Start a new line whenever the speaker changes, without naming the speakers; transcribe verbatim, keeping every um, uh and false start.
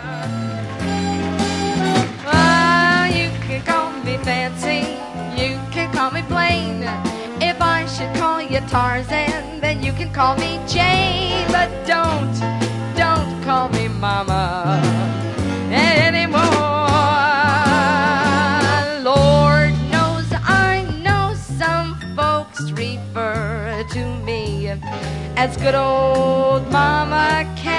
Ah, you can call me fancy, you can call me plain. If I should call you Tarzan, then you can call me Jane. But don't, don't call me Mama anymore. Lord knows I know some folks refer to me as good old Mama Cat.